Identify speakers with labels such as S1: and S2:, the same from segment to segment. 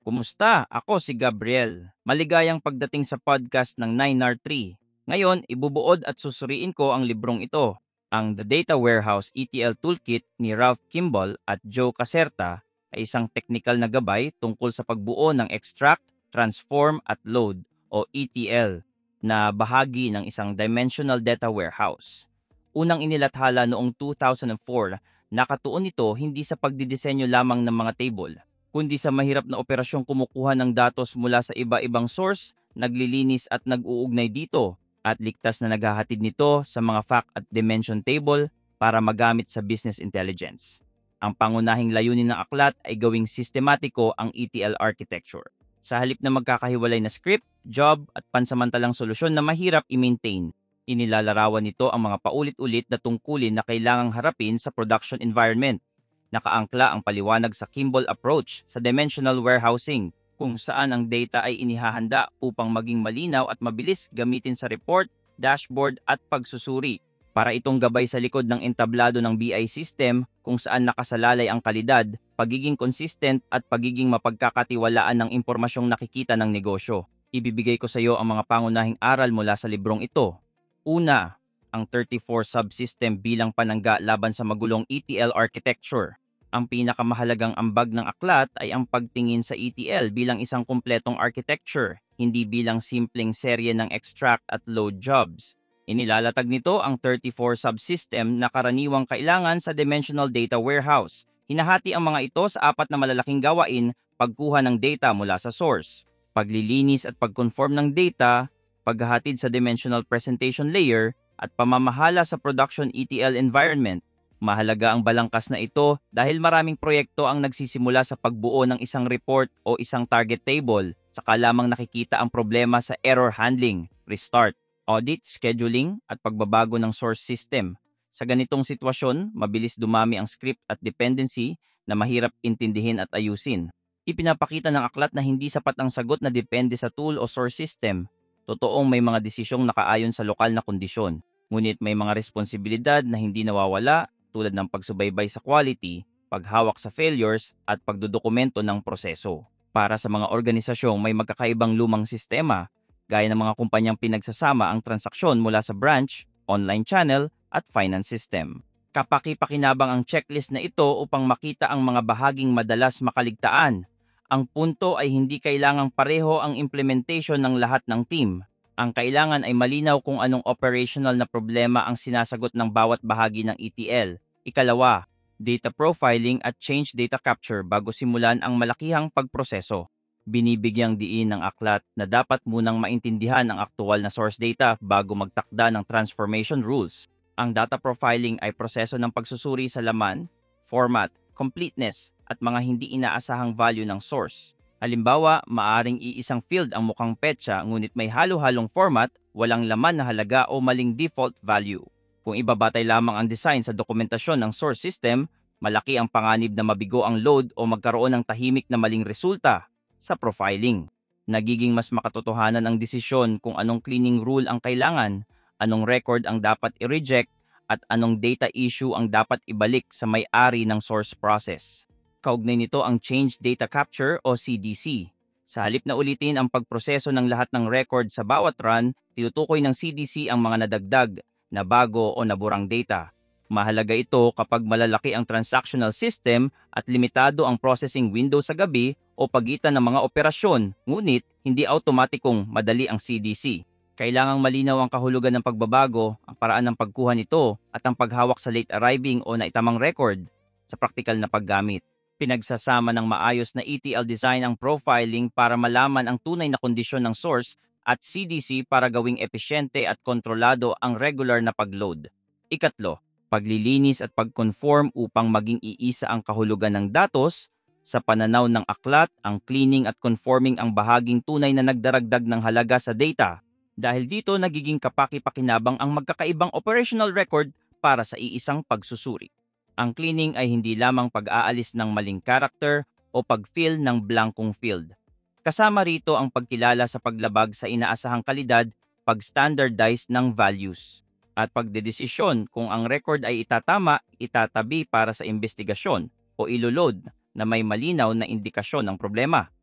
S1: Kumusta? Ako si Gabriel. Maligayang pagdating sa podcast ng 9R3. Ngayon, ibubuod at susuriin ko ang librong ito, ang The Data Warehouse ETL Toolkit ni Ralph Kimball at Joe Caserta ay isang technical na gabay tungkol sa pagbuo ng extract, transform at load o ETL na bahagi ng isang dimensional data warehouse. Unang inilathala noong 2004, nakatuon ito hindi sa pagdidisenyo lamang ng mga table kundi sa mahirap na operasyong kumukuha ng datos mula sa iba-ibang source, naglilinis at nag-uugnay dito, at ligtas na naghahatid nito sa mga fact at dimension table para magamit sa business intelligence. Ang pangunahing layunin ng aklat ay gawing sistematiko ang ETL architecture. Sa halip na magkakahiwalay na script, job at pansamantalang solusyon na mahirap i-maintain, inilalarawan nito ang mga paulit-ulit na tungkulin na kailangang harapin sa production environment. Nakaangkla ang paliwanag sa Kimball approach sa dimensional warehousing, kung saan ang data ay inihahanda upang maging malinaw at mabilis gamitin sa report, dashboard at pagsusuri. Para itong gabay sa likod ng entablado ng BI system kung saan nakasalalay ang kalidad, pagiging consistent at pagiging mapagkakatiwalaan ng impormasyong nakikita ng negosyo. Ibibigay ko sa iyo ang mga pangunahing aral mula sa librong ito. Una, ang 34 subsystem bilang panangga laban sa magulong ETL architecture. Ang pinakamahalagang ambag ng aklat ay ang pagtingin sa ETL bilang isang kumpletong architecture, hindi bilang simpleng serye ng extract at load jobs. Inilalatag nito ang 34 subsystem na karaniwang kailangan sa dimensional data warehouse. Hinahati ang mga ito sa apat na malalaking gawain: pagkuha ng data mula sa source, paglilinis at pagconform ng data, paghahatid sa dimensional presentation layer, at pamamahala sa production ETL environment. Mahalaga ang balangkas na ito dahil maraming proyekto ang nagsisimula sa pagbuo ng isang report o isang target table, saka lamang nakikita ang problema sa error handling, restart, audit, scheduling at pagbabago ng source system. Sa ganitong sitwasyon, mabilis dumami ang script at dependency na mahirap intindihin at ayusin. Ipinapakita ng aklat na hindi sapat ang sagot na depende sa tool o source system. Totoong may mga desisyong nakaayon sa lokal na kondisyon. Ngunit may mga responsibilidad na hindi nawawala tulad ng pagsubaybay sa quality, paghawak sa failures, at pagdodokumento ng proseso. Para sa mga organisasyong may magkakaibang lumang sistema, gaya ng mga kumpanyang pinagsasama ang transaksyon mula sa branch, online channel, at finance system. Kapaki-pakinabang ang checklist na ito upang makita ang mga bahaging madalas makaligtaan. Ang punto ay hindi kailangang pareho ang implementation ng lahat ng team. Ang kailangan ay malinaw kung anong operational na problema ang sinasagot ng bawat bahagi ng ETL. Ikalawa, data profiling at change data capture bago simulan ang malakihang pagproseso. Binibigyang diin ng aklat na dapat munang maintindihan ang aktual na source data bago magtakda ng transformation rules. Ang data profiling ay proseso ng pagsusuri sa laman, format, completeness, at mga hindi inaasahang value ng source. Halimbawa, maaring iisang field ang mukhang petsa ngunit may halo-halong format, walang laman na halaga o maling default value. Kung ibabatay lamang ang design sa dokumentasyon ng source system, malaki ang panganib na mabigo ang load o magkaroon ng tahimik na maling resulta. Sa profiling, nagiging mas makatotohanan ang desisyon kung anong cleaning rule ang kailangan, anong record ang dapat i-reject, at anong data issue ang dapat ibalik sa may-ari ng source process. Kaugnay nito ang Change Data Capture o CDC. Sa halip na ulitin ang pagproseso ng lahat ng record sa bawat run, tinutukoy ng CDC ang mga nadagdag, na bago o naburang data. Mahalaga ito kapag malalaki ang transactional system at limitado ang processing window sa gabi o pagitan ng mga operasyon, ngunit hindi automatikong madali ang CDC. Kailangang malinaw ang kahulugan ng pagbabago, ang paraan ng pagkuha nito, at ang paghawak sa late arriving o naitamang record sa praktikal na paggamit. Pinagsasama ng maayos na ETL design ang profiling para malaman ang tunay na kondisyon ng source at CDC para gawing epesyente at kontrolado ang regular na pagload. Ikatlo, paglilinis at pagconform upang maging iisa ang kahulugan ng datos. Sa pananaw ng aklat, ang cleaning at conforming ang bahaging tunay na nagdaragdag ng halaga sa data. Dahil dito nagiging kapaki-pakinabang ang magkakaibang operational record para sa iisang pagsusuri. Ang cleaning ay hindi lamang pag-aalis ng maling character o pag-fill ng blankong field. Kasama rito ang pagkilala sa paglabag sa inaasahang kalidad, pag-standardize ng values, at pagdedesisyon kung ang record ay itatama, itatabi para sa investigasyon o iloload na may malinaw na indikasyon ng problema.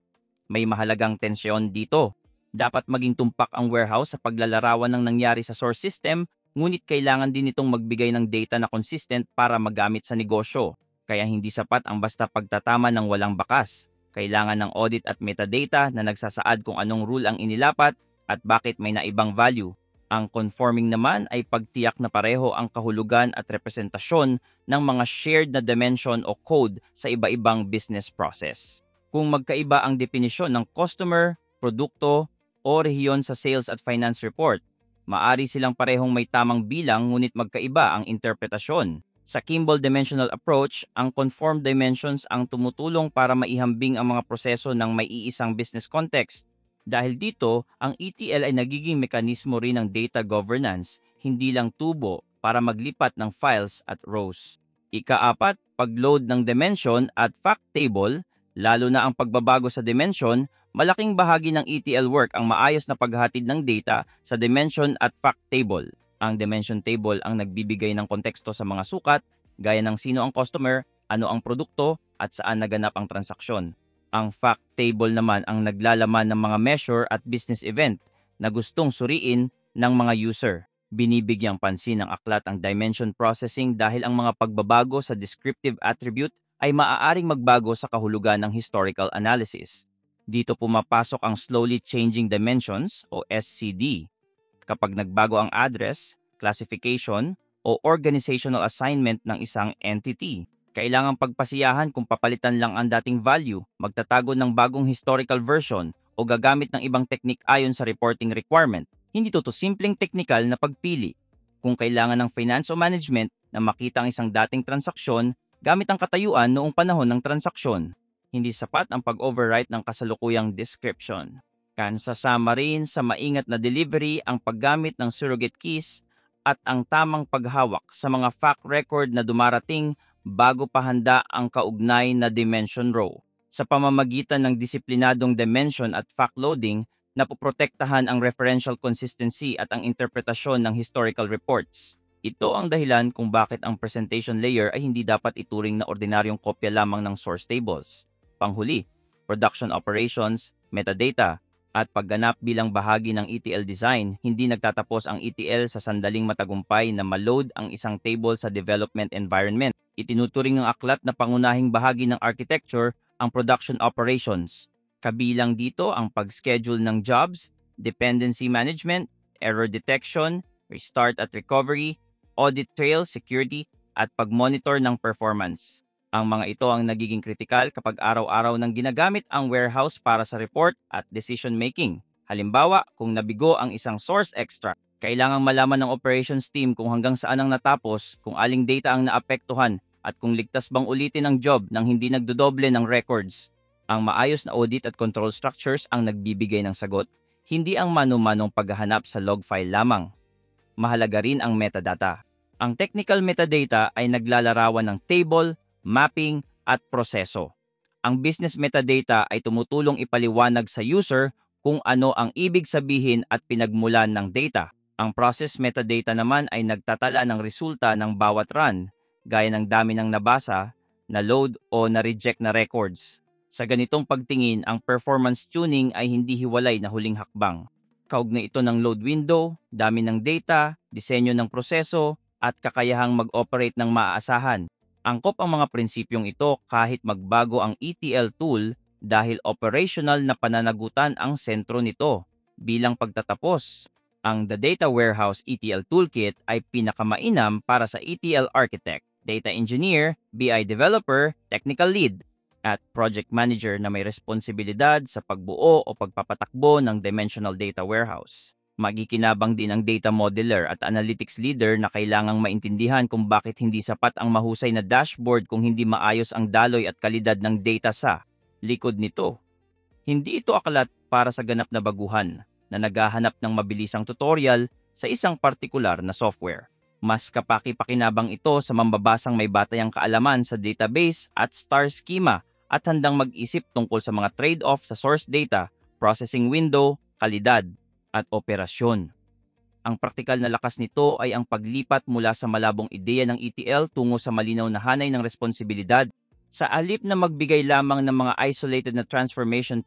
S1: May mahalagang tensyon dito. Dapat maging tumpak ang warehouse sa paglalarawan ng nangyari sa source system, ngunit kailangan din itong magbigay ng data na consistent para magamit sa negosyo. Kaya hindi sapat ang basta pagtatama ng walang bakas. Kailangan ng audit at metadata na nagsasaad kung anong rule ang inilapat at bakit may naibang value. Ang conforming naman ay pagtiyak na pareho ang kahulugan at representasyon ng mga shared na dimension o code sa iba-ibang business process. Kung magkaiba ang definisyon ng customer, produkto, o rehiyon sa sales at finance report, maari silang parehong may tamang bilang ngunit magkaiba ang interpretasyon. Sa Kimball Dimensional Approach, ang conformed dimensions ang tumutulong para maihambing ang mga proseso ng may iisang business context. Dahil dito, ang ETL ay nagiging mekanismo rin ng data governance, hindi lang tubo para maglipat ng files at rows. Ika-4, pag-load ng dimension at fact table, lalo na ang pagbabago sa dimension, malaking bahagi ng ETL work ang maayos na paghatid ng data sa dimension at fact table. Ang dimension table ang nagbibigay ng konteksto sa mga sukat, gaya ng sino ang customer, ano ang produkto, at saan naganap ang transaksyon. Ang fact table naman ang naglalaman ng mga measure at business event na gustong suriin ng mga user. Binibigyang pansin ng aklat ang dimension processing dahil ang mga pagbabago sa descriptive attribute ay maaaring magbago sa kahulugan ng historical analysis. Dito pumapasok ang slowly changing dimensions o SCD. Kapag nagbago ang address, classification, o organizational assignment ng isang entity, kailangang pagpasiyahan kung papalitan lang ang dating value, magtatago ng bagong historical version, o gagamit ng ibang teknik ayon sa reporting requirement. Hindi to simpleng technical na pagpili. Kung kailangan ng finance o management na makita ang isang dating transaksyon, gamit ang katayuan noong panahon ng transaksyon. Hindi sapat ang pag-overwrite ng kasalukuyang description. Kansasama rin sa maingat na delivery ang paggamit ng surrogate keys at ang tamang paghawak sa mga fact record na dumarating bago pa handa ang kaugnay na dimension row. Sa pamamagitan ng disiplinadong dimension at fact loading, napoprotektahan ang referential consistency at ang interpretasyon ng historical reports. Ito ang dahilan kung bakit ang presentation layer ay hindi dapat ituring na ordinaryong kopya lamang ng source tables. Panghuli, production operations, metadata, at pagganap bilang bahagi ng ETL design, hindi nagtatapos ang ETL sa sandaling matagumpay na ma-load ang isang table sa development environment. Itinuturing ng aklat na pangunahing bahagi ng architecture ang production operations. Kabilang dito ang pag-schedule ng jobs, dependency management, error detection, restart at recovery, audit trail, security, at pag-monitor ng performance. Ang mga ito ang nagiging kritikal kapag araw-araw nang ginagamit ang warehouse para sa report at decision-making. Halimbawa, kung nabigo ang isang source extract, kailangang malaman ng operations team kung hanggang saan ang natapos, kung aling data ang naapektuhan, at kung ligtas bang ulitin ang job nang hindi nagdodoble ng records. Ang maayos na audit at control structures ang nagbibigay ng sagot, hindi ang mano-manong paghahanap sa log file lamang. Mahalaga rin ang metadata. Ang technical metadata ay naglalarawan ng table, mapping, at proseso. Ang business metadata ay tumutulong ipaliwanag sa user kung ano ang ibig sabihin at pinagmulan ng data. Ang process metadata naman ay nagtatala ng resulta ng bawat run, gaya ng dami ng nabasa, na-load o na-reject na records. Sa ganitong pagtingin, ang performance tuning ay hindi hiwalay na huling hakbang. Kaugnay ito ng load window, dami ng data, disenyo ng proseso, at kakayahang mag-operate ng maaasahan. Angkop ang mga prinsipyong ito kahit magbago ang ETL tool dahil operational na pananagutan ang sentro nito. Bilang pagtatapos, ang The Data Warehouse ETL Toolkit ay pinakamainam para sa ETL Architect, Data Engineer, BI Developer, Technical Lead, at Project Manager na may responsibilidad sa pagbuo o pagpapatakbo ng Dimensional Data Warehouse. Magikinabang din ang data modeler at analytics leader na kailangang maintindihan kung bakit hindi sapat ang mahusay na dashboard kung hindi maayos ang daloy at kalidad ng data sa likod nito. Hindi ito aklat para sa ganap na baguhan na naghahanap ng mabilisang tutorial sa isang partikular na software. Mas kapaki-pakinabang ito sa mambabasang may batayang kaalaman sa database at star schema at handang mag-isip tungkol sa mga trade-off sa source data, processing window, kalidad, at operasyon. Ang praktikal na lakas nito ay ang paglipat mula sa malabong ideya ng ETL tungo sa malinaw na hanay ng responsibilidad. Sa alip na magbigay lamang ng mga isolated na transformation trick,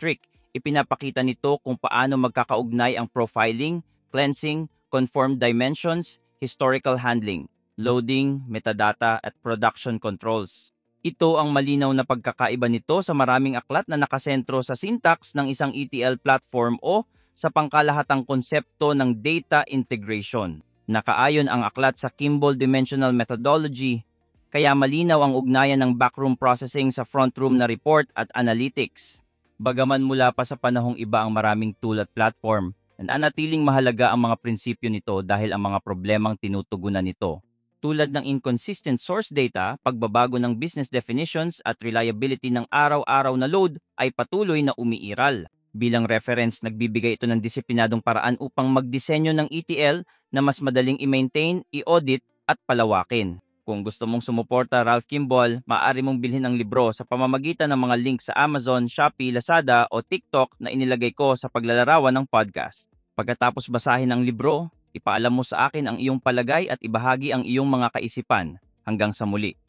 S1: Ipinapakita nito kung paano magkakaugnay ang profiling, cleansing, conform dimensions, historical handling, loading, metadata, at production controls. Ito ang malinaw na pagkakaiba nito sa maraming aklat na nakasentro sa syntax ng isang ETL platform o sa pangkalahatang konsepto ng data integration. Nakaayon ang aklat sa Kimball Dimensional Methodology, kaya malinaw ang ugnayan ng backroom processing sa frontroom na report at analytics. Bagaman mula pa sa panahong iba ang maraming tool at platform, nananatiling mahalaga ang mga prinsipyo nito dahil ang mga problemang tinutugunan nito, tulad ng inconsistent source data, pagbabago ng business definitions at reliability ng araw-araw na load ay patuloy na umiiral. Bilang reference, nagbibigay ito ng disiplinadong paraan upang magdisenyo ng ETL na mas madaling i-maintain, i-audit at palawakin. Kung gusto mong sumuporta Ralph Kimball, maaari mong bilhin ang libro sa pamamagitan ng mga link sa Amazon, Shopee, Lazada o TikTok na inilagay ko sa paglalarawan ng podcast. Pagkatapos basahin ang libro, ipaalam mo sa akin ang iyong palagay at ibahagi ang iyong mga kaisipan. Hanggang sa muli.